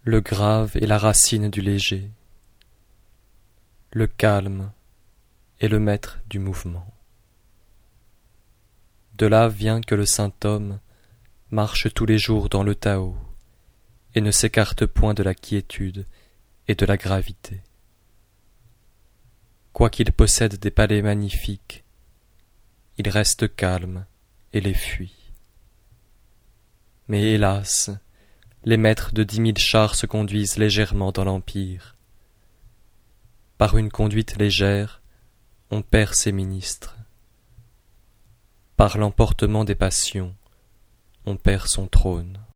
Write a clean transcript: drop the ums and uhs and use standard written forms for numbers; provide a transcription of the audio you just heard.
Le grave est la racine du léger, le calme est le maître du mouvement. De là vient que le saint homme marche tous les jours dans le Tao et ne s'écarte point de la quiétude et de la gravité. Quoiqu'il possède des palais magnifiques, il reste calme et les fuit. Mais hélas, les maîtres de 10 000 chars se conduisent légèrement dans l'empire. Par une conduite légère, on perd ses ministres. Par l'emportement des passions, on perd son trône.